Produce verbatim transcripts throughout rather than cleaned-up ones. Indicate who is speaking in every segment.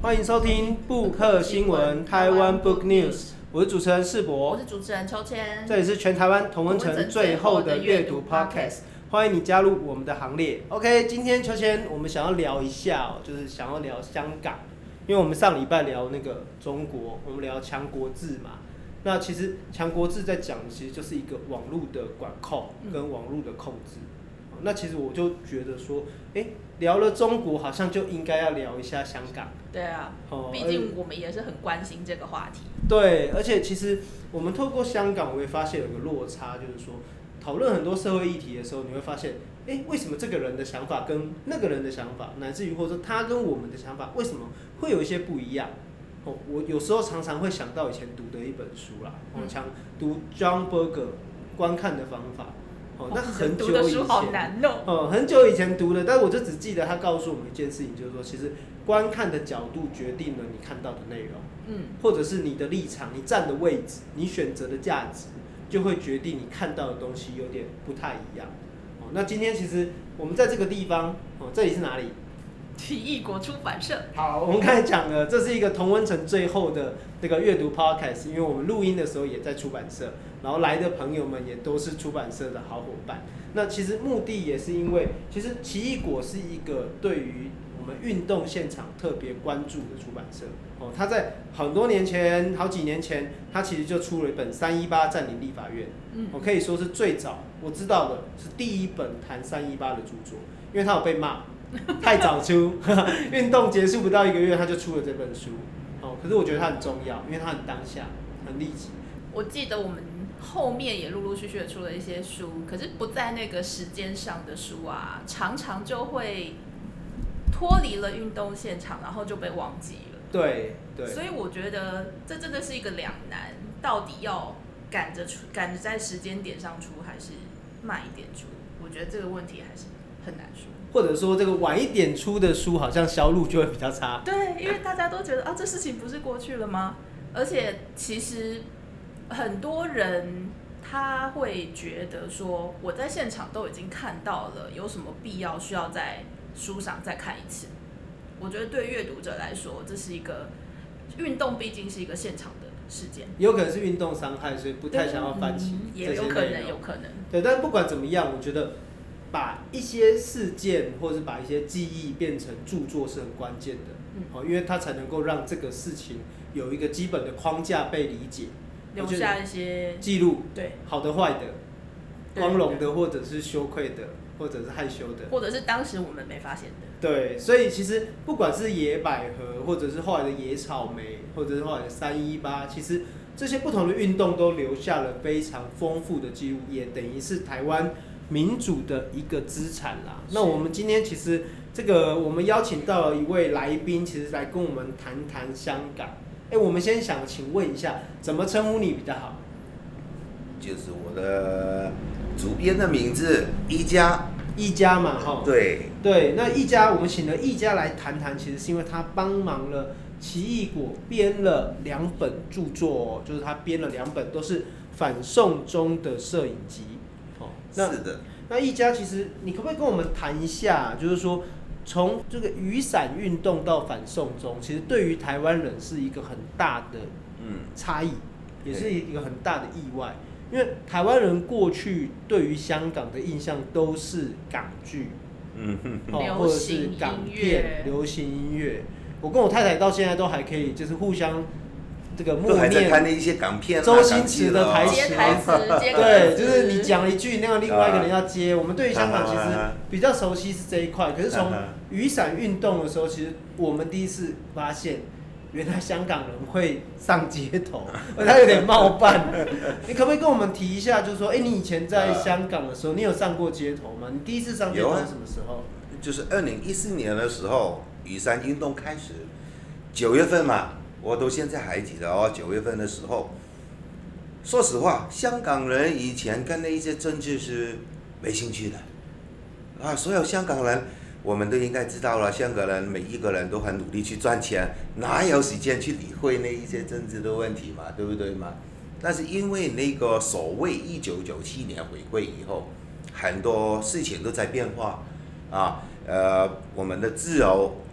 Speaker 1: 欢迎收听布克新闻台湾 Book News， 我是主持人世博，
Speaker 2: 我是主持人秋千，
Speaker 1: 这里是全台湾同温层最后的阅读 Podcast， 欢迎你加入我们的行列。OK， 今天秋千我们想要聊一下、哦，就是想要聊香港，因为我们上礼拜聊那个中国，我们聊强国制嘛。那其实强国制在讲的其实就是一个网络的管控跟网络的控制。嗯、那其实我就觉得说，哎，聊了中国，好像就应该要聊一下香港。
Speaker 2: 对啊，毕竟我们也是很关心这个话题。
Speaker 1: 对，而且其实我们透过香港，我会发现有个落差，就是说讨论很多社会议题的时候，你会发现，哎，为什么这个人的想法跟那个人的想法，乃至于或者说他跟我们的想法，为什么会有一些不一样？哦，我有时候常常会想到以前读的一本书啦，哦，像读 John Berger 观看的方法。哦，那很久以前，读的书好难哦。哦，很久以前读的，但我就只记得他告诉我们一件事情，就是说，其实观看的角度决定了你看到的内容，嗯，或者是你的立场、你站的位置、你选择的价值，就会决定你看到的东西有点不太一样。哦，那今天其实我们在这个地方，哦，这里是哪里？
Speaker 2: 奇异果出版社。
Speaker 1: 好，我们刚才讲了，这是一个同温层最后的这个阅读 podcast， 因为我们录音的时候也在出版社，然后来的朋友们也都是出版社的好伙伴。那其实目的也是因为，其实奇异果是一个对于我们运动现场特别关注的出版社。哦，他在很多年前，好几年前，他其实就出了一本《三一八占领立法院》，嗯，我可以说是最早我知道的，是第一本谈三一八的著作，因为他有被骂。太早出，运动结束不到一个月他就出了这本书，哦，可是我觉得它很重要，因为它很当下，很立即。
Speaker 2: 我记得我们后面也陆陆续续的出了一些书，可是不在那个时间上的书啊，常常就会脱离了运动现场，然后就被忘记了。
Speaker 1: 对对。所
Speaker 2: 以我觉得这真的是一个两难，到底要赶着出，赶着在时间点上出，还是慢一点出？我觉得这个问题还是很难说。
Speaker 1: 或者说这个晚一点出的书，好像销路就会比较差。
Speaker 2: 对，因为大家都觉得啊，这事情不是过去了吗？而且其实很多人他会觉得说，我在现场都已经看到了，有什么必要需要在书上再看一次？我觉得对阅读者来说，这是一个运动，毕竟是一个现场的事件，
Speaker 1: 有可能是运动伤害，所以不太想要翻起、
Speaker 2: 嗯、也有可能，有可能。
Speaker 1: 对，但不管怎么样，我觉得。把一些事件或者把一些记忆变成著作是很关键的，嗯，因为它才能够让这个事情有一个基本的框架被理解，
Speaker 2: 留下一些
Speaker 1: 记录，
Speaker 2: 对，
Speaker 1: 好的、坏的，光荣的或者是羞愧的，或者是害羞的，
Speaker 2: 或者是当时我们没发现的。
Speaker 1: 对，所以其实不管是野百合，或者是后来的野草莓，或者是后来的三一八，其实这些不同的运动都留下了非常丰富的记录，也等于是台湾民主的一个资产啦。那我们今天其实这个我们邀请到了一位来宾，其实来跟我们谈谈香港。哎，我们先想请问一下，怎么称呼你比较好？
Speaker 3: 就是我的主编的名字一家，
Speaker 1: 一家嘛，哈。
Speaker 3: 对
Speaker 1: 对，那一家我们请了一家来谈谈，其实是因为他帮忙了奇异果编了两本著作、哦，就是他编了两本都是反送中的摄影集。
Speaker 3: 那是的，
Speaker 1: 那一家其实你可不可以跟我们谈一下，就是说从这个雨伞运动到反送中，其实对于台湾人是一个很大的差异，嗯、也是一个很大的意外，因为台湾人过去对于香港的印象都是港剧，
Speaker 2: 嗯哼，
Speaker 1: 哦，或者是港片、流行音乐。我跟我太太到现在都还可以，就是互相。这个默念
Speaker 3: 看一些港片、
Speaker 1: 周星驰的台词，
Speaker 2: 台词
Speaker 1: 对，就是你讲一句，那个另外一个人要接。我们对于香港其实比较熟悉是这一块，可是从雨伞运动的时候，其实我们第一次发现，原来香港人会上街头，他有点冒犯。你可不可以跟我们提一下，就是说，哎，你以前在香港的时候，你有上过街头吗？你第一次上街头是什么时候？
Speaker 3: 就是二零一四年的时候，雨伞运动开始，九月份嘛。我到现在还记得哦，九月份的时候，说实话，香港人以前跟那一些政治是没兴趣的，啊，所有香港人我们都应该知道了，香港人每一个人都很努力去赚钱，哪有时间去理会那一些政治的问题嘛，对不对嘛？但是因为那个所谓一九九七年回归以后，很多事情都在变化，啊，呃，我们的自由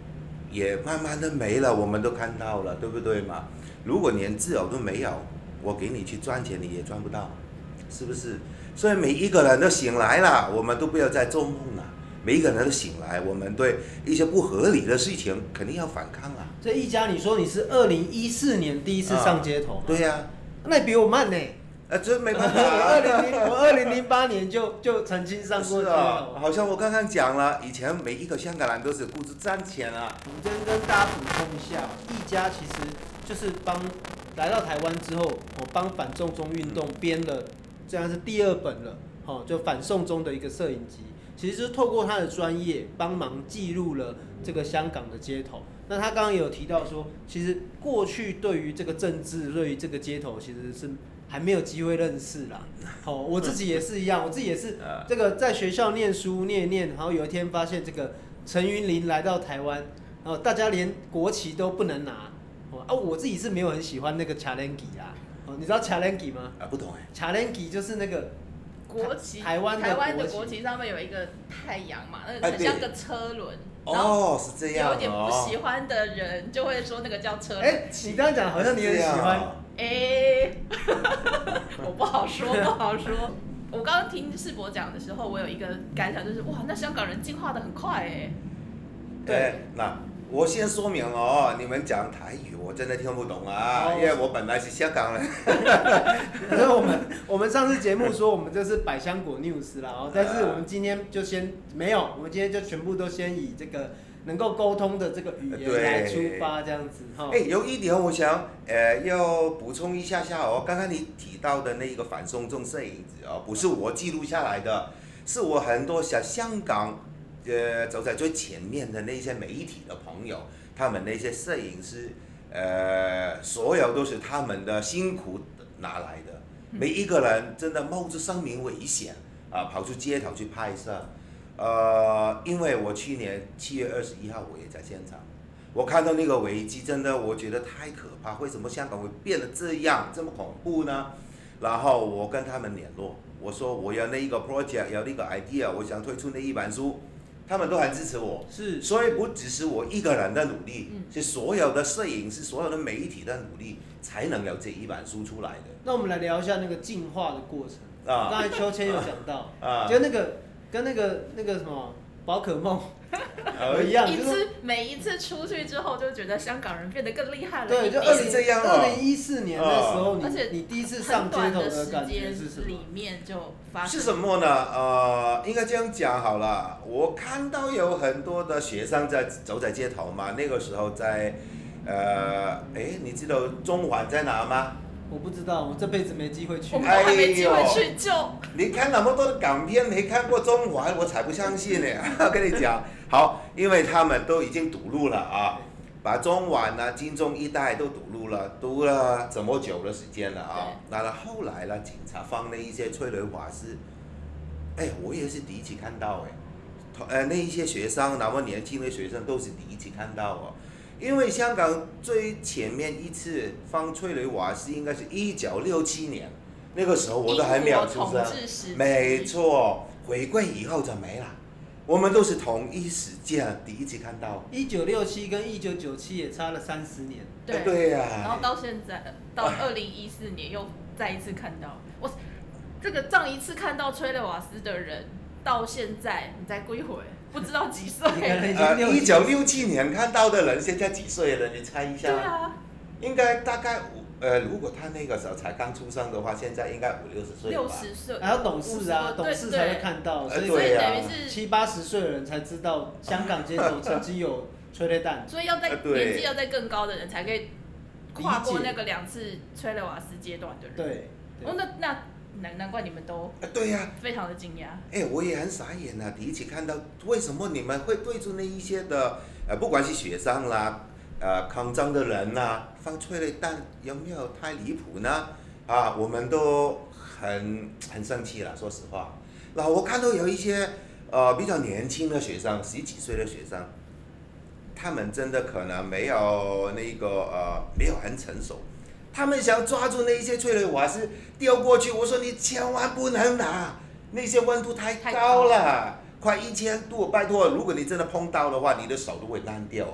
Speaker 3: 也慢慢的没了，我们都看到了，对不对嘛？如果连自由都没有，我给你去赚钱，你也赚不到，是不是？所以每一个人都醒来了，我们都不要再做梦了。每一个人都醒来，我们对一些不合理的事情肯定要反抗啊。
Speaker 1: 这一家，你说你是二零一四年第一次上街头吗？
Speaker 3: 啊、对呀、啊，
Speaker 1: 那你比我慢呢。
Speaker 3: 呃，这没办法、啊。
Speaker 1: 我二零零我二零零八年就就曾经上过街头、
Speaker 3: 啊。好像我刚刚讲了，以前每一个香港人都是顾着赚钱啊。
Speaker 1: 我们这边跟大家补充一下，一家其实就是帮来到台湾之后，我帮反送中运动编了，这样是第二本了，哦，就反送中的一个摄影集。其实就是透过他的专业帮忙记录了这个香港的街头。那他刚刚也有提到说，其实过去对于这个政治，对于这个街头，其实是还没有机会认识啦。好、哦，我自己也是一样，我自己也是这个在学校念书念一念，然后有一天发现这个陈云林来到台湾，然后大家连国旗都不能拿。哦啊，我自己是没有很喜欢那个卡lengi啦。哦，你知道卡lengi吗？
Speaker 3: 啊，不懂哎。
Speaker 1: 卡lengi就是那个。
Speaker 2: 国旗，
Speaker 1: 台湾
Speaker 2: 台湾的国旗上面有一个太阳嘛，那个很像个车轮。
Speaker 3: 哦，是这样。
Speaker 2: 有点不喜欢的人就会说那个叫车轮。
Speaker 1: 哎，你这样讲好像你很喜欢。
Speaker 2: 哎，我不好说，不好说。我刚刚听世博讲的时候，我有一个感想，就是哇，那香港人进化的很快哎。
Speaker 3: 对，那。我先说明哦，你们讲台语我真的听不懂啊，哦、因为我本来是香港人。
Speaker 1: 可是我们我们上次节目说我们这是百香果 news 啦，哦，但是我们今天就先没有，我们今天就全部都先以这个能够沟通的这个语言来出发，这样子哈。
Speaker 3: 哎、欸，有一点我想呃要补充一下下哦，刚刚你提到的那个反送中摄影子哦，不是我记录下来的，是我很多小香港。呃，走在最前面的那些媒体的朋友，他们那些摄影师，呃，所有都是他们的辛苦拿来的。每一个人真的冒着生命危险啊、呃，跑出街头去拍摄。呃，因为我去年七月二十一号我也在现场，我看到那个危机，真的我觉得太可怕。为什么香港会变得这样这么恐怖呢？然后我跟他们联络，我说我要那一个 project， 要那个 idea， 我想推出那一本书。他们都很支持我，
Speaker 1: 是，
Speaker 3: 所以不只是我一个人的努力，嗯、是所有的摄影师、所有的媒体的努力，才能有这一本书出来的。
Speaker 1: 那我们来聊一下那个进化的过程。
Speaker 3: 啊，
Speaker 1: 刚才秋千有讲到，
Speaker 3: 啊，
Speaker 1: 就那个跟那个那个什么宝可梦一样，
Speaker 2: 一次每一次出去之后，就觉得香港人变得更厉害了。
Speaker 1: 对，就二零这样二零一四年的时候，你
Speaker 2: 而且
Speaker 1: 你第一次上街头的感觉是什么？
Speaker 2: 里面就发生
Speaker 3: 是什么呢？呃，应该这样讲好了。我看到有很多的学生在走在街头嘛，那个时候在，呃，哎，你知道中环在哪吗？
Speaker 1: 我不知道，我这辈子没机会去。
Speaker 2: 我们还没机会去就。
Speaker 3: 你看那么多的港片，没看过中环，我才不相信呢。我跟你讲，好，因为他们都已经堵路了啊，把中环啊、金钟一带都堵路了，堵了这么久的时间了啊。那了后来呢，警察放了一些催泪瓦斯，哎，我也是第一次看到哎，呃，那一些学生，那么年轻的学生都是第一次看到哦。因为香港最前面一次放催泪瓦斯应该是一九六七年，那个时候我都还没有出生。没错，回归以后就没了。我们都是同一时间第一次看到。
Speaker 1: 一九六七跟一九九七也差了三十年。
Speaker 2: 对
Speaker 3: 对呀、啊。
Speaker 2: 然后到现在，到二零一四年又再一次看到。我这个上一次看到催泪瓦斯的人，到现在你再归回。不知道几岁？
Speaker 3: 呃，一九六七年看到的人，现在几岁了？你猜一下。
Speaker 2: 对啊。
Speaker 3: 应该大概五呃，如果他那个时候才刚出生的话，现在应该五六十岁吧。
Speaker 2: 六十岁。
Speaker 1: 还要懂事啊，懂事才会看到，所以
Speaker 3: 所以
Speaker 2: 等于是
Speaker 1: 七八十岁的人才知道香港街头曾经有催泪弹。
Speaker 2: 所以要在年纪要在更高的人才可以跨过那个两次催泪瓦斯阶段的人。
Speaker 1: 对。
Speaker 2: 哦，那那。难难怪你们都
Speaker 3: 对呀，
Speaker 2: 非常的惊讶。
Speaker 3: 哎，我也很傻眼啊！第一次看到，为什么你们会对出那一些的呃，不管是学生啦，呃，抗争的人啦，放催泪弹，有没有太离谱呢？啊，我们都很很生气了，说实话。然后我看到有一些呃比较年轻的学生，十几岁的学生，他们真的可能没有那个呃，没有很成熟。他们想抓住那些催泪瓦斯丢过去，我说你千万不能拿，那些温度太高了，快一千度，拜托，如果你真的碰到的话，你的手都会烂掉哎。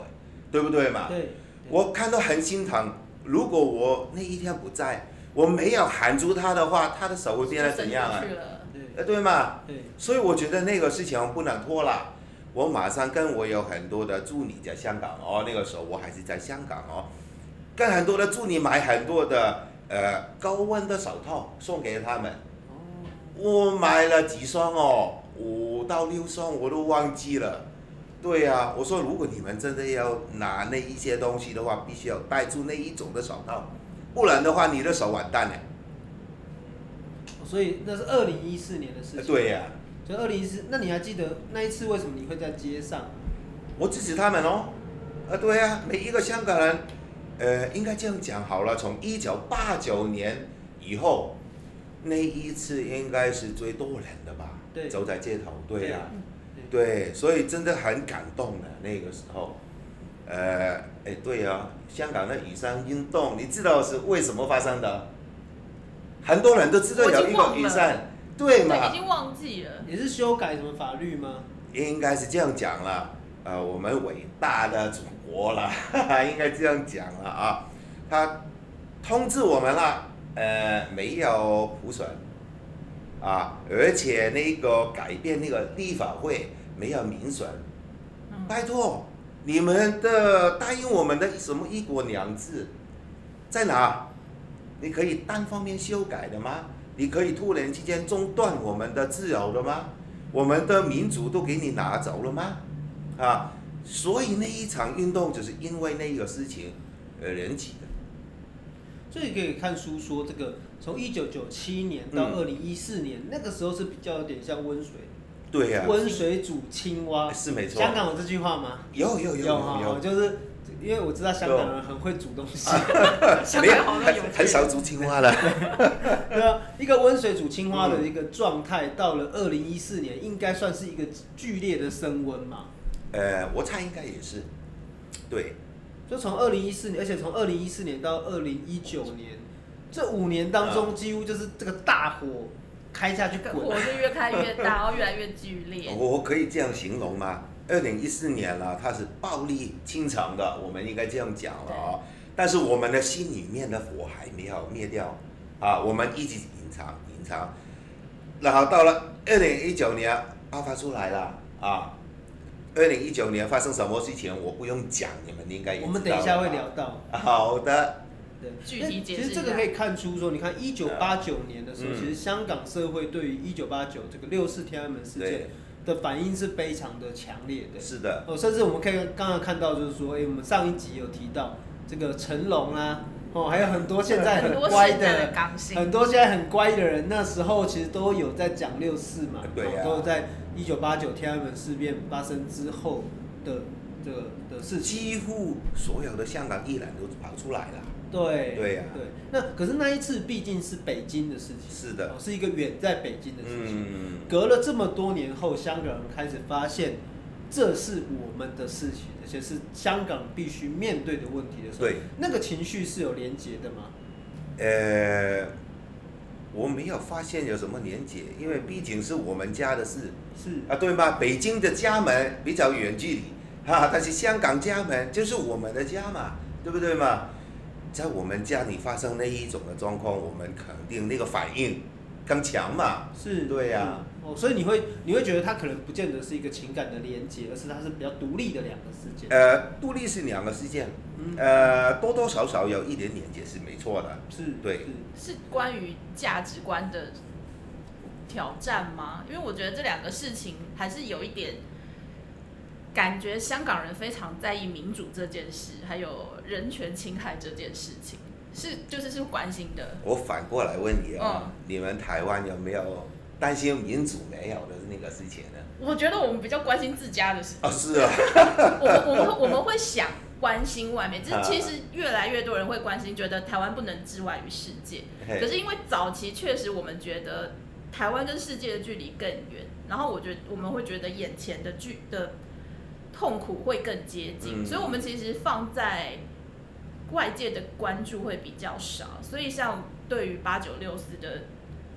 Speaker 3: 对不对嘛？
Speaker 1: 对，对
Speaker 3: 我看到很心疼，如果我那一天不在，我没有喊住他的话，他的手会变得怎样啊？呃，对嘛？
Speaker 1: 对，
Speaker 3: 所以我觉得那个事情不能拖了。我马上跟我有很多的助理在香港哦，那个时候我还是在香港哦，跟很多的助理买很多的呃高温的手套送给他们。
Speaker 1: 哦，
Speaker 3: 我买了几双哦，五到六双我都忘记了。对呀、啊，我说如果你们真的要拿那一些东西的话，必须要带出那一种的手套，不然的话你的手完蛋了。
Speaker 1: 所以那是二零一四年的事情。
Speaker 3: 对呀、啊。
Speaker 1: 就二零一四，那你还记得那一次为什么你会在街上？
Speaker 3: 我支持他们哦，啊对啊，每一个香港人，呃，应该这样讲好了，从一九八九年以后，那一次应该是最多人的吧？
Speaker 1: 对，
Speaker 3: 走在街头，对啊，
Speaker 1: 对，
Speaker 3: 对，所以真的很感动的那个时候，呃，哎对啊，香港的雨伞运动，你知道是为什么发生的？很多人都知道有一个雨伞。对嘛？
Speaker 2: 对，已经忘记了。
Speaker 1: 也是修改什么法律吗？
Speaker 3: 应该是这样讲了，呃，我们伟大的祖国了，应该这样讲了啊。他通知我们了，呃，没有普选，啊，而且那个改变那个立法会没有民选，
Speaker 2: 嗯、
Speaker 3: 拜托，你们的答应我们的什么一国两制在哪？你可以单方面修改的吗？你可以突然之间中断我们的自由了吗？我们的民主都给你拿走了吗？啊，所以那一场运动就是因为那个事情而引起的。
Speaker 1: 所以可以看书说，这个从一九九七年到二零一四年、嗯，那个时候是比较有点像温水。
Speaker 3: 对呀、啊。
Speaker 1: 温水煮青蛙。
Speaker 3: 是没错。
Speaker 1: 香港有这句话吗？
Speaker 3: 有有有有
Speaker 1: 有, 有就是因为我知道香港人很会煮东西，
Speaker 2: 香港好多有
Speaker 3: 很少煮青蛙了。
Speaker 1: 对啊，一个温水煮青蛙的一个状态，到了二零一四年，应该算是一个剧烈的升温嘛。
Speaker 3: 呃，我猜应该也是，对。
Speaker 1: 就从二零一四年，而且从二零一四年到二零一九年，这五年当中，几乎就是这个大火开下去滚，
Speaker 2: 火就越开越大，然后越来越剧烈。
Speaker 3: 我可以这样形容吗？二零一四年了，它是暴力倾城的，我们应该这样讲了啊、哦。但是我们的心里面的火还没有灭掉啊，我们一直隐藏隐藏，然后到了二零一九年爆发出来了啊。二零一九年发生什么事情，我不用讲，你们应该也知道。
Speaker 1: 我们等一下会聊到。
Speaker 3: 好的。
Speaker 1: 对，
Speaker 2: 具体解释一下。
Speaker 1: 其实这个可以看出说，你看一九八九年的时候、
Speaker 3: 嗯，
Speaker 1: 其实香港社会对于一九八九这个六四天安门事件的反应是非常的强烈的。
Speaker 3: 是的。
Speaker 1: 哦，甚至我们可以刚刚看到，就是说，哎、欸，我们上一集有提到这个成龙啊，哦，还有很多现在很乖的，很多现在很乖的人，那时候其实都有在讲六四嘛，
Speaker 3: 对呀、啊，
Speaker 1: 都在一九八九天安门事变发生之后的这个的事情，
Speaker 3: 几乎所有的香港艺人都跑出来了。
Speaker 1: 对
Speaker 3: 对呀、啊，
Speaker 1: 对。那可是那一次毕竟是北京的事情，
Speaker 3: 是的，
Speaker 1: 哦、是一个远在北京的事情。
Speaker 3: 嗯，
Speaker 1: 隔了这么多年后，香港人开始发现这是我们的事情，而且是香港必须面对的问题的时候，
Speaker 3: 对，
Speaker 1: 那个情绪是有连结的吗？
Speaker 3: 呃，我没有发现有什么连结，因为毕竟是我们家的事，
Speaker 1: 是
Speaker 3: 啊，对吗？北京的家门比较远距离，啊，但是香港家门就是我们的家嘛，对不对嘛？在我们家里发生那一种的状况，我们肯定那个反应更强嘛。
Speaker 1: 是，
Speaker 3: 对呀、啊。
Speaker 1: 哦，所以你会你会觉得它可能不见得是一个情感的连结，而是它是比较独立的两个事件。
Speaker 3: 呃，独立是两个事件，嗯、呃，多多少少有一点连结是没错的。
Speaker 1: 是，
Speaker 3: 对，
Speaker 2: 是关于价值观的挑战吗？因为我觉得这两个事情还是有一点。感觉香港人非常在意民主这件事，还有人权侵害这件事情，是就是是关心的。
Speaker 3: 我反过来问你啊、
Speaker 2: 嗯，
Speaker 3: 你们台湾有没有担心民主没有的那个事情呢？
Speaker 2: 我觉得我们比较关心自家的事情。
Speaker 3: 哦，是啊。
Speaker 2: 我们我们我们会想关心外面，就是其实越来越多人会关心，觉得台湾不能置外于世界。可是因为早期确实我们觉得台湾跟世界的距离更远，然后我觉得我们会觉得眼前的距的。痛苦会更接近、嗯，所以我们其实放在外界的关注会比较少。所以像对于八九六四的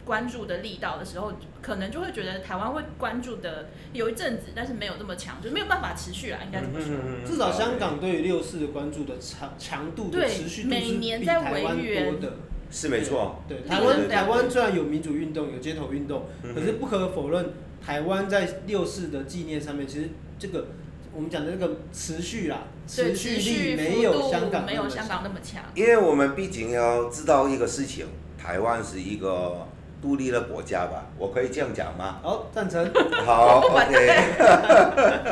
Speaker 2: 关注的力道的时候，可能就会觉得台湾会关注的有一阵子，但是没有那么强，就没有办法持续啦，应该这么说。
Speaker 1: 嗯、至少香港对于六四的关注的强强度的持续度是比台湾多的。
Speaker 3: 是没错。
Speaker 1: 对，台湾台湾虽然有民主运动，有街头运动，嗯、可是不可否认，台湾在六四的纪念上面，其实这个我们讲的那个持续啦，持续力没有香港
Speaker 2: 没有香港那么强。
Speaker 3: 因为我们毕竟要知道一个事情，台湾是一个独立的国家吧，我可以这样讲吗？
Speaker 1: 好，赞成。
Speaker 3: 好 ，OK 。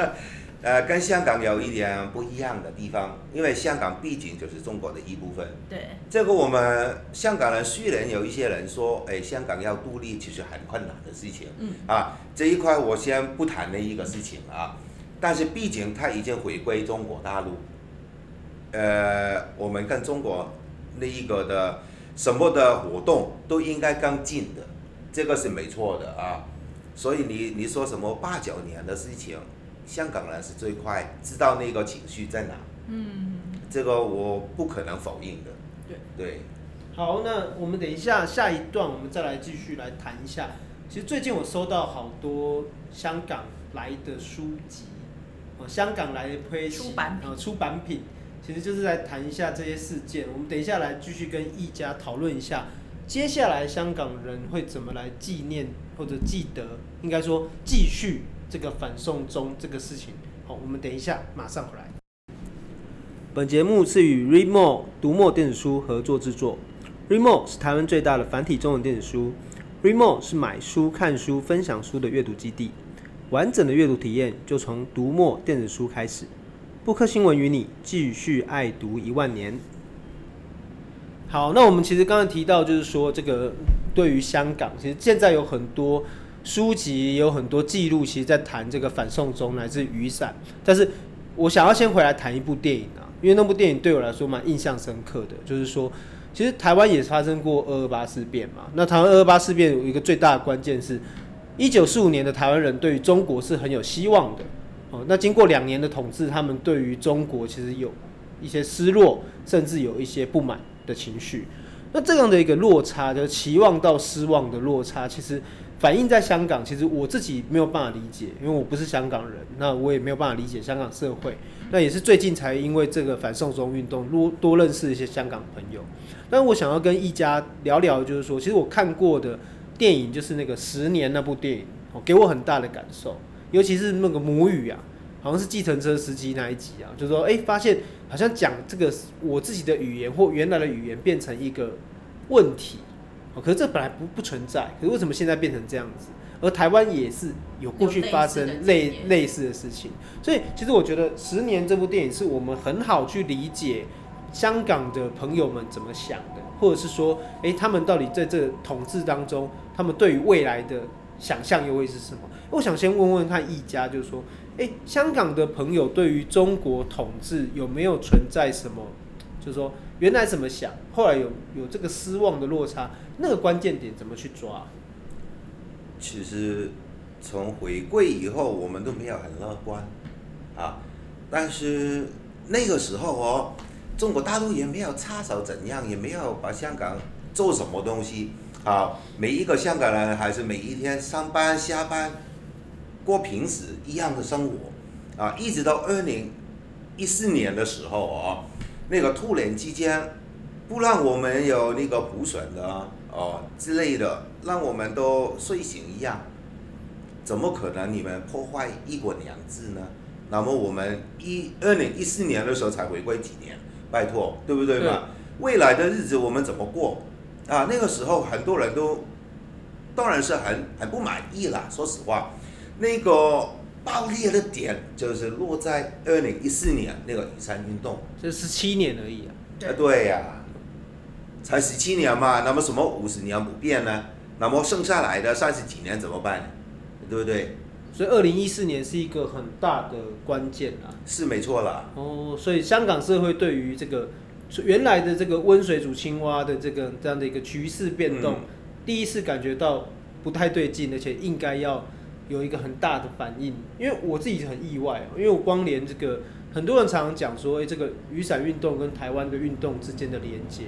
Speaker 3: 呃，跟香港有一点不一样的地方，因为香港毕竟就是中国的一部分。
Speaker 2: 对。
Speaker 3: 这个我们香港人虽然有一些人说，哎，香港要独立其实很困难的事情。嗯。啊，这一块我先不谈的一个事情啊，但是毕竟它已经回归中国大陆，呃，我们跟中国那一个的什么的活动都应该更近的，这个是没错的啊。所以你你说什么八九年的事情？香港人是最快知道那个情绪在哪，嗯，这个我不可能否认的。
Speaker 1: 对
Speaker 3: 对。
Speaker 1: 好，那我们等一下下一段我们再来继续来谈一下。其实最近我收到好多香港来的书籍，哦，香港来的推
Speaker 2: 出版品，
Speaker 1: 呃，出版品，其实就是来谈一下这些事件。我们等一下来继续跟易家讨论一下，接下来香港人会怎么来纪念或者记得，应该说继续这个反送中这个事情。好，我们等一下马上回来。本节目是与 Readmoo 读墨电子书合作制作。Readmoo 是台湾最大的繁体中文电子书。Readmoo 是买书、看书、分享书的阅读基地。完整的阅读体验就从读墨电子书开始。布克新闻与你继续爱读一万年。好，那我们其实刚才提到，就是说这个对于香港，其实现在有很多书籍，也有很多记录，其实在谈这个反送中乃至雨伞。但是我想要先回来谈一部电影啊，因为那部电影对我来说蛮印象深刻的，就是说，其实台湾也发生过二二八事变嘛。那台湾二二八事变有一个最大的关键是，一九四五年的台湾人对于中国是很有希望的。哦，那经过两年的统治，他们对于中国其实有一些失落，甚至有一些不满的情绪。那这样的一个落差，就是期望到失望的落差，其实反映在香港，其实我自己没有办法理解，因为我不是香港人，那我也没有办法理解香港社会。那也是最近才因为这个反送中运动，多多认识一些香港朋友。但我想要跟一家聊聊，就是说，其实我看过的电影就是那个《十年》那部电影，给我很大的感受，尤其是那个母语啊。好像是计程车司机那一集啊，就是说，哎、欸，发现好像讲这个我自己的语言或原来的语言变成一个问题，哦，可是这本来不不存在，可是为什么现在变成这样子？而台湾也是有过去发生类类似的事情，所以其实我觉得《十年》这部电影是我们很好去理解香港的朋友们怎么想的，或者是说，哎、欸，他们到底在这个统治当中，他们对于未来的想象又会是什么？我想先问问看易家，就是说，哎，香港的朋友对于中国统治有没有存在什么？就是说，原来怎么想，后来有有这个失望的落差，那个关键点怎么去抓？
Speaker 3: 其实从回归以后，我们都没有很乐观啊。但是那个时候哦，中国大陆也没有插手怎样，也没有把香港做什么东西啊。每一个香港人还是每一天上班下班。过平时一样的生活啊，一直到二零一四年的时候啊，那个突然之间不让我们有那个普选的啊、哦、之类的，让我们都睡醒一样，怎么可能你们破坏一国两制呢？那么我们一二零一四年的时候才回归几年，拜托，对不对嘛？未来的日子我们怎么过啊？那个时候很多人都当然是很很不满意啦，说实话。那个爆裂的点就是落在二零一四年那个雨伞运动，
Speaker 1: 这十七年而已啊。
Speaker 3: 对对呀、啊，才十七年嘛，那么什么五十年不变呢？那么剩下来的三十几年怎么办？对不对？
Speaker 1: 所以二零一四年是一个很大的关键啊。
Speaker 3: 是没错啦。
Speaker 1: 哦，所以香港社会对于这个原来的这个温水煮青蛙的这个这样的一个局势变动，嗯、第一次感觉到不太对劲，而且应该要有一个很大的反应。因为我自己很意外，因为我光连这个很多人常常讲说，哎、欸，这个雨伞运动跟台湾的运动之间的连接，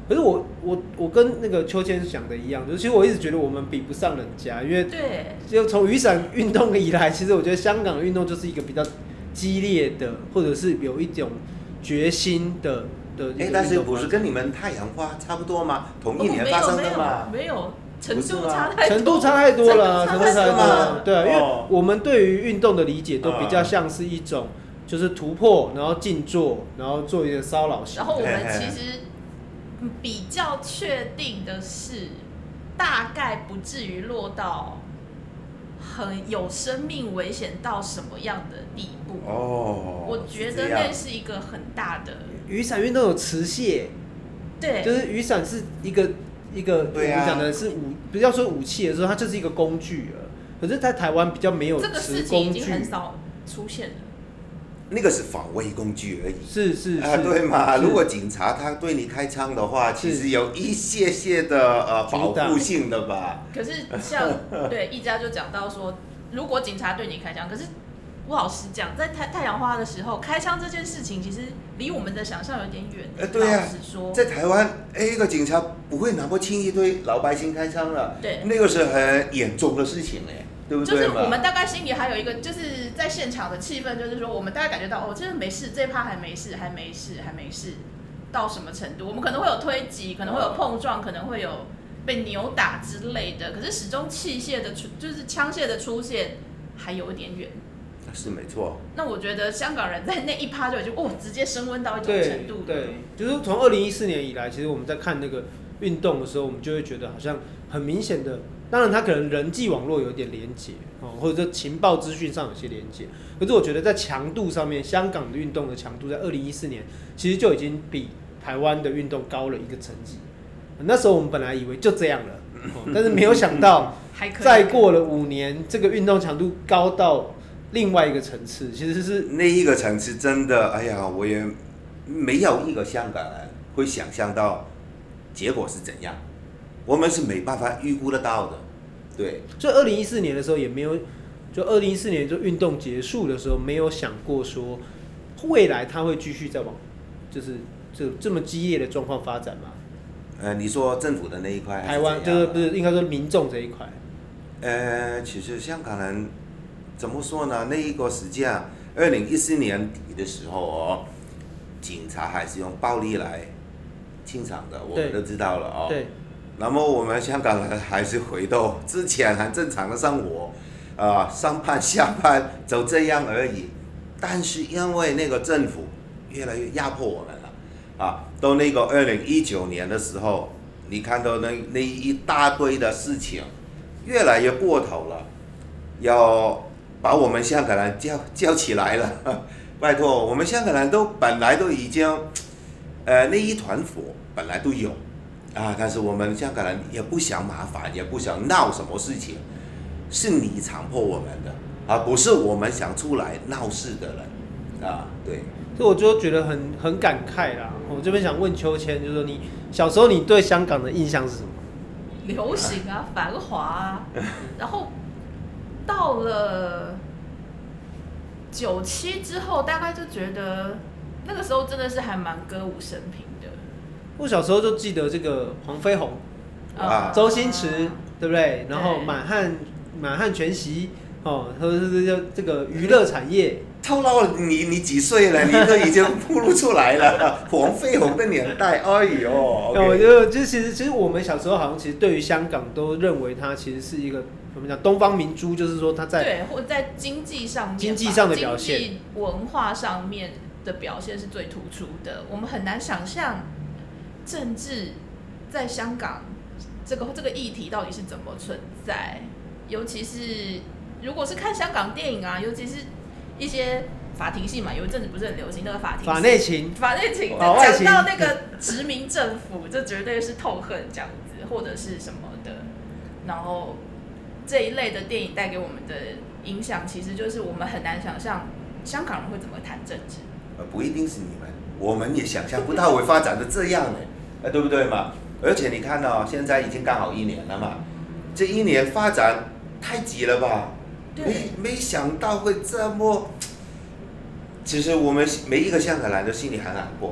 Speaker 1: 可是我我我跟那个秋千想的一样，就是其实我一直觉得我们比不上人家，因为
Speaker 2: 对，
Speaker 1: 就从雨伞运动以来，其实我觉得香港的运动就是一个比较激烈的，或者是有一种决心的的。
Speaker 3: 哎，但是不是跟你们太阳花差不多吗？同一年发生的吗？
Speaker 2: 没有，没有，程度差太多，
Speaker 1: 程度差太多了，程度差太多了。对啊，因为我们对于运动的理解都比较像是一种，就是突破，然后静坐，然后做一个骚扰型。
Speaker 2: 然后我们其实比较确定的是，大概不至于落到很有生命危险到什么样的地步。
Speaker 3: 哦，
Speaker 2: 我觉得那是一个很大的。
Speaker 1: 雨伞运动有持械，
Speaker 2: 对，
Speaker 1: 就是雨伞是一个一个，
Speaker 3: 对啊，
Speaker 1: 我们讲的是武，不要说武器的时候，它就是一个工具了。可是，在台湾比较没有持工具，
Speaker 2: 这个事情已经很少出现了。
Speaker 3: 那个是防卫工具而已，
Speaker 1: 是是是，
Speaker 3: 啊，对嘛？如果警察他对你开枪的话，其实有一些些的呃保护性的吧。
Speaker 2: 可是像对一家就讲到说，如果警察对你开枪，可是我老实讲，在太太阳花的时候开枪这件事情，其实离我们的想象有点远。
Speaker 3: 呃，对呀、
Speaker 2: 啊，说
Speaker 3: 在台湾，哎，一个警察不会那么轻易对老百姓开枪了，
Speaker 2: 对，
Speaker 3: 那个是很严重的事情哎。对不对？
Speaker 2: 就是我们大概心里还有一个，就是在现场的气氛，就是说我们大概感觉到，哦，这个没事，这一趴还没事，还没事，还没事，到什么程度？我们可能会有推挤，可能会有碰撞，可能会有被扭打之类的。可是始终器械的出，就是枪械的出现，还有一点远。
Speaker 3: 是没错。
Speaker 2: 那我觉得香港人在那一趴就已经哦，直接升温到一种程度。
Speaker 1: 对，对，就是从二零一四年以来，其实我们在看那个运动的时候，我们就会觉得好像很明显的。当然，它可能人际网络有点连结哦，或者说情报资讯上有些连结。可是我觉得在强度上面，香港的运动的强度在二零一四年其实就已经比台湾的运动高了一个层级。那时候我们本来以为就这样了，哦、但是没有想到，再过了五年，这个运动强度高到另外一个层次，其实是
Speaker 3: 那一个层次真的，哎呀，我也没有一个香港人会想象到结果是怎样。我们是没办法预估得到的，对。
Speaker 1: 所以二零一四年的时候也没有，就二零一四年就运动结束的时候，没有想过说未来它会继续再往，就是这这么激烈的状况发展嘛？
Speaker 3: 呃，你说政府的那一块，
Speaker 1: 台湾就是不是应该说民众这一块？
Speaker 3: 呃，其实香港人怎么说呢？那一个时间，二零一四年底的时候哦，警察还是用暴力来清场的，我们都知道了哦。
Speaker 1: 对。
Speaker 3: 那么我们香港人还是回到之前很正常的生活，啊、呃，上班下班就这样而已。但是因为那个政府越来越压迫我们了，啊，到那个二零一九年的时候，你看到那那一大堆的事情，越来越过头了，要把我们香港人叫叫起来了。拜托，我们香港人都本来都已经，呃，那一团火本来都有。啊！但是我们香港人也不想麻烦，也不想闹什么事情，是你强迫我们的，而不是我们想出来闹事的人啊！对，
Speaker 1: 所以我就觉得很很感慨啦。我这边想问秋千，就是说你小时候你对香港的印象是什么？
Speaker 2: 流行啊，繁华啊，然后到了九七之后，大概就觉得那个时候真的是还蛮歌舞升平的。
Speaker 1: 我小时候就记得这个黄飞鸿、
Speaker 3: 啊、
Speaker 1: 周星驰，对不对？然后满汉满汉全席，哦，或者是这个娱乐产业。
Speaker 3: 透露了你你几岁了？你都已经暴露出来了。黄飞鸿的年代，哎呦，我
Speaker 1: 觉得就其实其实我们小时候好像其实对于香港都认为它其实是一个怎么讲东方明珠，就是说它在
Speaker 2: 对或者在经济上面
Speaker 1: 经济上的表现，
Speaker 2: 经济文化上面的表现是最突出的。我们很难想象。政治在香港这个这个议题到底是怎么存在？尤其是如果是看香港电影啊，尤其是一些法庭戏嘛，有一阵子不是很流行那个法庭戏
Speaker 1: 法内情，
Speaker 2: 法内情讲到那个殖民政府，这绝对是痛恨这样子，或者是什么的。然后这一类的电影带给我们的影响，其实就是我们很难想象香港人会怎么谈政治。
Speaker 3: 呃，不一定是你们，我们也想象不到会发展的这样呢。呃，对不对嘛？而且你看到、哦、现在已经刚好一年了嘛，这一年发展太急了吧？没没想到会这么，其实我们每一个香港人都心里很难过，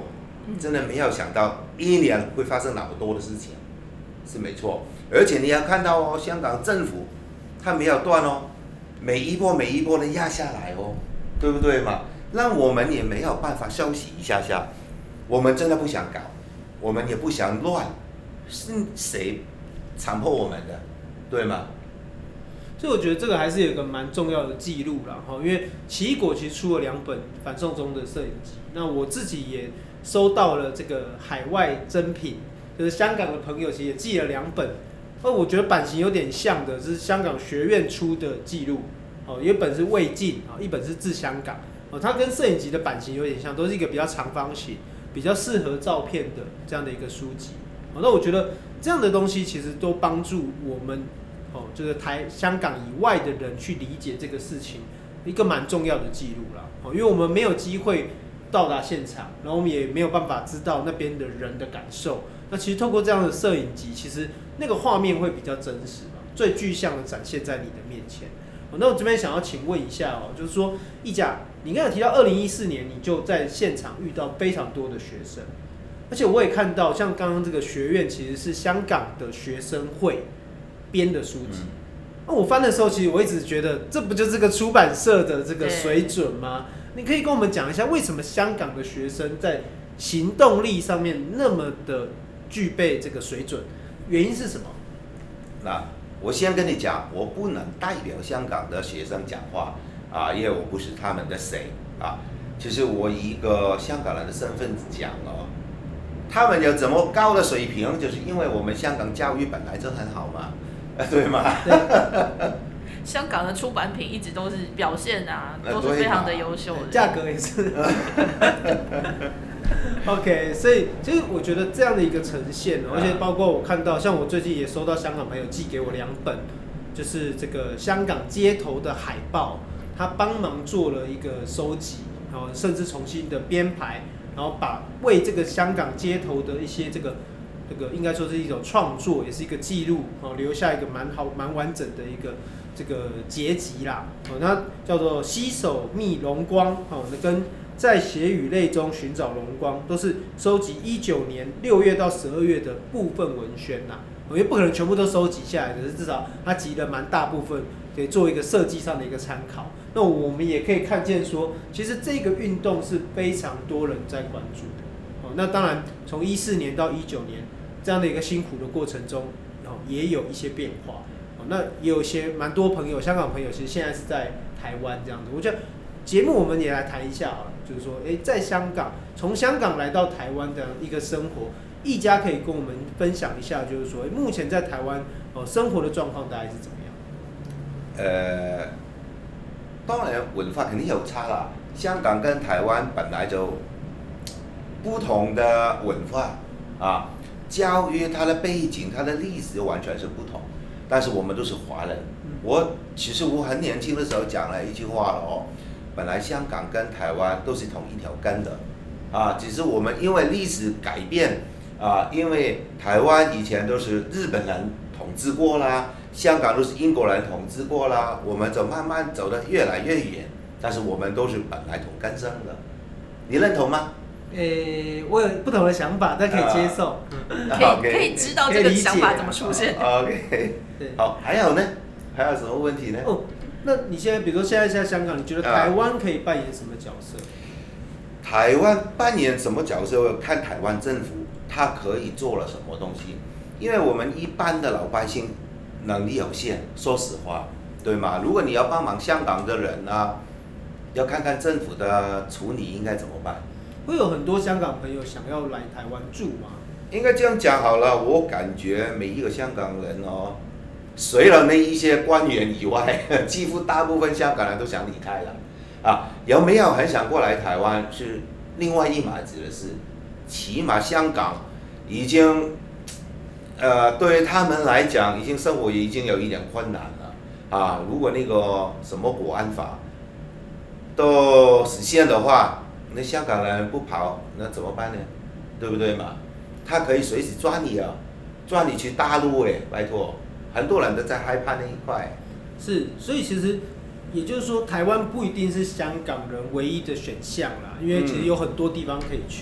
Speaker 3: 真的没有想到一年会发生那么多的事情，是没错。而且你要看到哦，香港政府它没有断哦，每一波每一波的压下来哦，对不对嘛？让我们也没有办法休息一下下。我们真的不想搞，我们也不想乱，是谁强迫我们的，对吗？
Speaker 1: 所以我觉得这个还是有一个蛮重要的记录啦，哈，因为奇异果其实出了两本反送中的摄影集，那我自己也收到了这个海外珍品，就是香港的朋友其实也寄了两本，哦，我觉得版型有点像的，是香港学院出的记录，哦，一本是魏晋啊，一本是致香港，哦，它跟摄影集的版型有点像，都是一个比较长方形、比较适合照片的这样的一个书籍，哦，那我觉得这样的东西其实都帮助我们。哦，就是台香港以外的人去理解这个事情，一个蛮重要的记录啦。哦，因为我们没有机会到达现场，然后我们也没有办法知道那边的人的感受。那其实透过这样的摄影集，其实那个画面会比较真实嘛，最具象的展现在你的面前。哦，那我这边想要请问一下哦，就是说易家，你刚才提到二零一四年你就在现场遇到非常多的学生，而且我也看到像刚刚这个学院其实是香港的学生会编的书籍，那、嗯、我翻的时候，其实我一直觉得这不就是这个出版社的这个水准吗？你可以跟我们讲一下，为什么香港的学生在行动力上面那么的具备这个水准？原因是什么？
Speaker 3: 那我先跟你讲，我不能代表香港的学生讲话啊，因为我不是他们的谁啊。其实我以一个香港人的身份讲哦。他们有这么高的水平，就是因为我们香港教育本来就很好嘛，对吗？
Speaker 2: 对香港的出版品一直都是表现啊，都是非常的优秀的，
Speaker 1: 价格也是。OK， 所以其实我觉得这样的一个呈现，而且包括我看到，像我最近也收到香港朋友寄给我两本，就是这个香港街头的海报，他帮忙做了一个收集，然后甚至重新的编排。然后把为这个香港街头的一些这个这个应该说是一种创作，也是一个记录，哦，留下一个蛮好蛮完整的一个这个结集啦，哦，那叫做携手觅荣光，哦，跟在血与泪中寻找荣光，都是收集一九年六月到十二月的部分文宣啦，因为不可能全部都收集下来，可是至少它集了蛮大部分，可以做一个设计上的一个参考。那我们也可以看见说，其实这个运动是非常多人在关注的。哦，那当然从一四年到一九年这样的一个辛苦的过程中，哦，也有一些变化。哦，那也有一些蛮多朋友，香港朋友其实现在是在台湾这样子。我觉得节目我们也来谈一下好了，就是说，哎，在香港，从香港来到台湾的一个生活，易家可以跟我们分享一下，就是说，目前在台湾哦生活的状况大概是怎么样？
Speaker 3: 呃。当然，文化肯定有差啦。香港跟台湾本来就不同的文化啊，教育它的背景、它的历史完全是不同。但是我们都是华人。我其实我很年轻的时候讲了一句话了哦，本来香港跟台湾都是同一条根的啊，只是我们因为历史改变啊，因为台湾以前都是日本人统治过啦。香港都是英国人统治过啦，我们就慢慢走得越来越远，但是我们都是本来同根生的，你认同吗？
Speaker 1: 诶、欸，我有不同的想法，但可以接受，
Speaker 2: 啊、可以可以知道这个想法怎么出现。
Speaker 3: OK， 好，还有呢？还有什么问题呢？
Speaker 1: 哦，那你现在比如说现在在香港，你觉得台湾可以扮演什么角色？
Speaker 3: 台湾扮演什么角色？看台湾政府它可以做了什么东西，因为我们一般的老百姓。能力有限，说实话，对吗？如果你要帮忙香港的人啊，要看看政府的处理应该怎么办。
Speaker 1: 会有很多香港朋友想要来台湾住吗？
Speaker 3: 应该这样讲好了，我感觉每一个香港人哦，除了那一些官员以外，几乎大部分香港人都想离开了。啊，有没有很想过来台湾是另外一码子的事？起码香港已经。呃，对于他们来讲，已经生活已经有一点困难了啊！如果那个什么国安法都实现的话，那香港人不跑，那怎么办呢？对不对嘛？他可以随时抓你啊，抓你去大陆哎，拜托，很多人都在害怕那一块。
Speaker 1: 是，所以其实也就是说，台湾不一定是香港人唯一的选项啦，因为其实有很多地方可以去。嗯、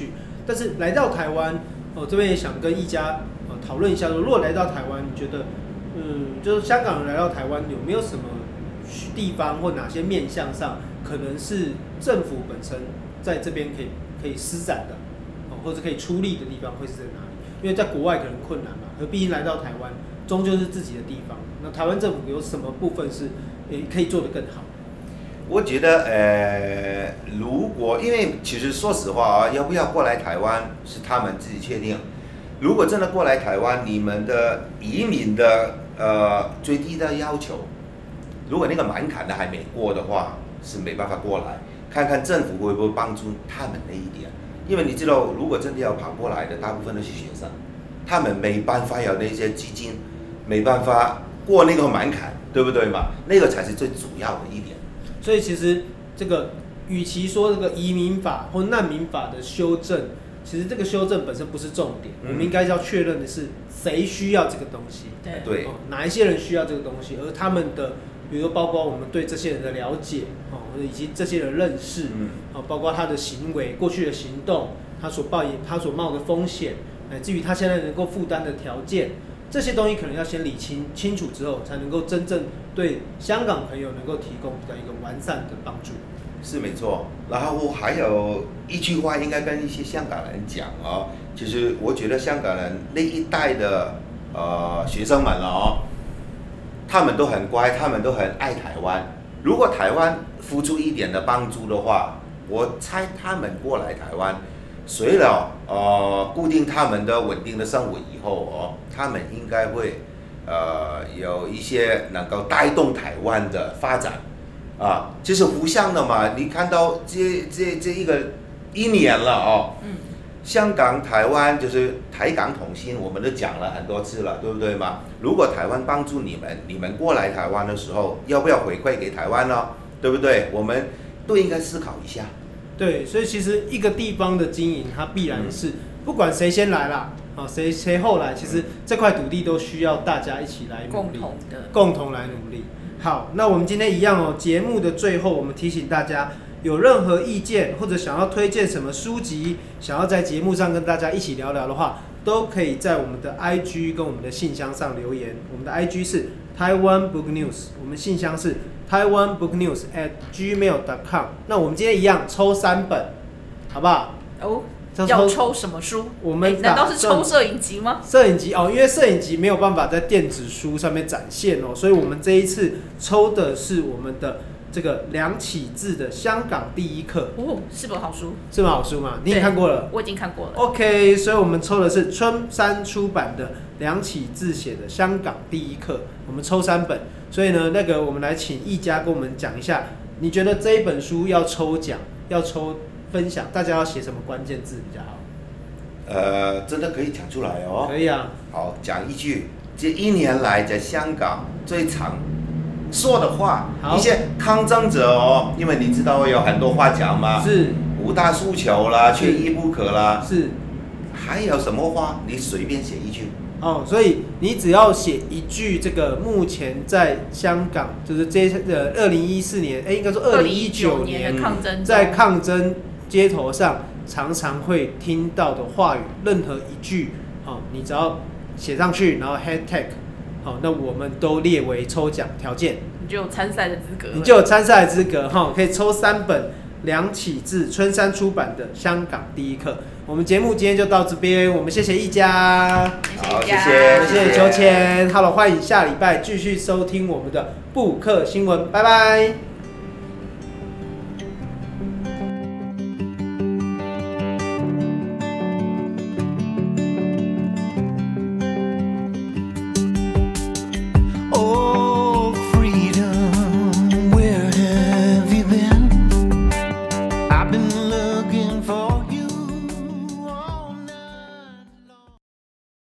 Speaker 1: 但是来到台湾，哦，这边也想跟一家呃讨论一下说，如果来到台湾，你觉得，嗯，就是香港人来到台湾有没有什么地方或哪些面向上，可能是政府本身在这边可以可以施展的，哦，或者可以出力的地方会是在哪里？因为在国外可能困难嘛，而毕竟来到台湾，终究是自己的地方。那台湾政府有什么部分是也可以做得更好？
Speaker 3: 我觉得，呃，如果因为其实说实话啊，要不要过来台湾是他们自己确定。如果真的过来台湾，你们的移民的呃最低的要求，如果那个门槛的还没过的话，是没办法过来。看看政府会不会帮助他们那一点，因为你知道，如果真的要跑过来的，大部分都是学生，他们没办法有那些基金，没办法过那个门槛，对不对嘛？那个才是最主要的一点。
Speaker 1: 所以其实这个，与其说这个移民法或难民法的修正，其实这个修正本身不是重点，嗯、我们应该要确认的是谁需要这个东西，
Speaker 2: 对、
Speaker 1: 哦，哪一些人需要这个东西，而他们的，比如说包括我们对这些人的了解，哦，以及这些人认识，嗯，哦，包括他的行为、过去的行动，他所抱他所冒的风险，乃至于他现在能够负担的条件。这些东西可能要先理清清楚之后，才能够真正对香港朋友能够提供比较一个完善的帮助。
Speaker 3: 是没错。然后还有一句话应该跟一些香港人讲哦，其实我觉得香港人那一代的呃学生们哦，他们都很乖，他们都很爱台湾。如果台湾付出一点的帮助的话，我猜他们过来台湾。随了呃固定他们的稳定的生活以后哦，他们应该会呃有一些能够带动台湾的发展啊，这是互相的嘛。你看到这这这一个一年了哦，嗯，香港、台湾就是台港同心，我们都讲了很多次了，对不对嘛？如果台湾帮助你们，你们过来台湾的时候，要不要回馈给台湾呢？对不对？我们都应该思考一下。
Speaker 1: 对，所以其实一个地方的经营，它必然是、嗯、不管谁先来啦，啊，谁谁后来，其实这块土地都需要大家一起来努力，共同的，共同来努力。好，那我们今天一样哦，节目的最后，我们提醒大家，有任何意见或者想要推荐什么书籍，想要在节目上跟大家一起聊聊的话，都可以在我们的 I G 跟我们的信箱上留言。我们的 I G 是台湾 Book News， 我们信箱是台湾 Book News at gmail dot com。那我们今天一样抽三本，好不好？
Speaker 2: 哦，要抽什么书？
Speaker 1: 我们
Speaker 2: 难道是抽摄影集吗？
Speaker 1: 摄影集哦，因为摄影集没有办法在电子书上面展现哦，所以我们这一次抽的是我们的这个梁启智的《香港第一课》
Speaker 2: 哦，是本好书，
Speaker 1: 是本好书吗？你也看过了？
Speaker 2: 我已经看过了。
Speaker 1: OK， 所以我们抽的是春山出版的梁启智写的《香港第一课》，我们抽三本。所以呢，那个我们来请易家跟我们讲一下，你觉得这一本书要抽奖、要抽分享，大家要写什么关键字比较好？
Speaker 3: 呃，真的可以讲出来哦。
Speaker 1: 可以啊。
Speaker 3: 好，讲一句，这一年来在香港最常说的话，一些抗争者哦，因为你知道有很多话讲嘛，
Speaker 1: 是
Speaker 3: 五大诉求啦，缺一不可啦，
Speaker 1: 是，
Speaker 3: 还有什么话？你随便写一句。
Speaker 1: 哦，所以你只要写一句，这个目前在香港，就是这呃二零一四年，哎，应该说二零一九年
Speaker 2: 的抗争，
Speaker 1: 在抗争街头上常常会听到的话语，任何一句，哦，你只要写上去，然后 hashtag， 好，那我们都列为抽奖条件，
Speaker 2: 你就有参赛的资格，
Speaker 1: 你就有参赛的资格哈，可以抽三本梁启智春山出版的《香港第一课》。我们节目今天就到这边，我们谢谢一家，
Speaker 3: 好，谢谢，
Speaker 1: 谢谢秋千。好了，欢迎下礼拜继续收听我们的布克新闻，拜拜。